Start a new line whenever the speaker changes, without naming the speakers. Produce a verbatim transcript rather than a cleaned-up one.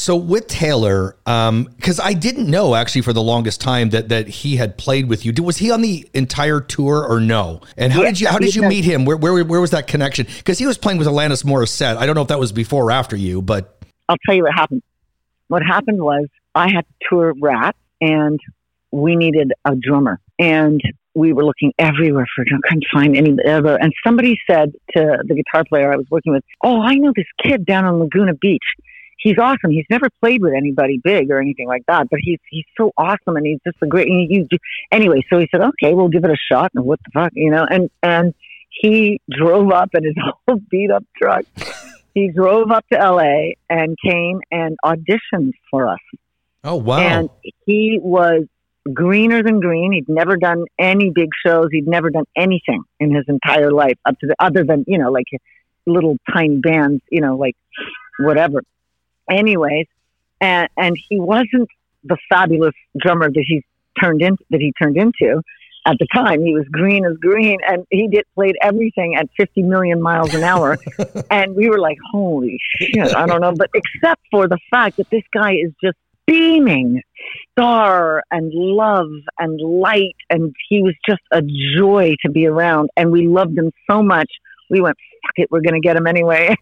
So with Taylor, um, because I didn't know actually for the longest time that that he had played with you. Did, was he on the entire tour or no? And how yeah, did you how did you meet him? Where where where was that connection? Because he was playing with Alanis Morissette. I don't know if that was before or after you, but
I'll tell you what happened. What happened was I had to tour Rat, and we needed a drummer, and we were looking everywhere for I couldn't find any other. And somebody said to the guitar player I was working with, "Oh, I know this kid down on Laguna Beach. He's awesome. He's never played with anybody big or anything like that, but he's he's so awesome, and he's just a great." And you, anyway, so he said, "Okay, we'll give it a shot." And what the fuck, you know? And and he drove up in his whole beat up truck. He drove up to L A and came and auditioned for us.
Oh wow!
And he was greener than green. He'd never done any big shows. He'd never done anything in his entire life, up to the other than you know, like little tiny bands, you know, like whatever. Anyways, and and he wasn't the fabulous drummer that he turned in that he turned into at the time. He was green as green, and he did played everything at fifty million miles an hour, and we were like, "Holy shit!" I don't know, but except for the fact that this guy is just beaming star and love and light, and he was just a joy to be around, and we loved him so much. We went, "Fuck it, we're going to get him anyway."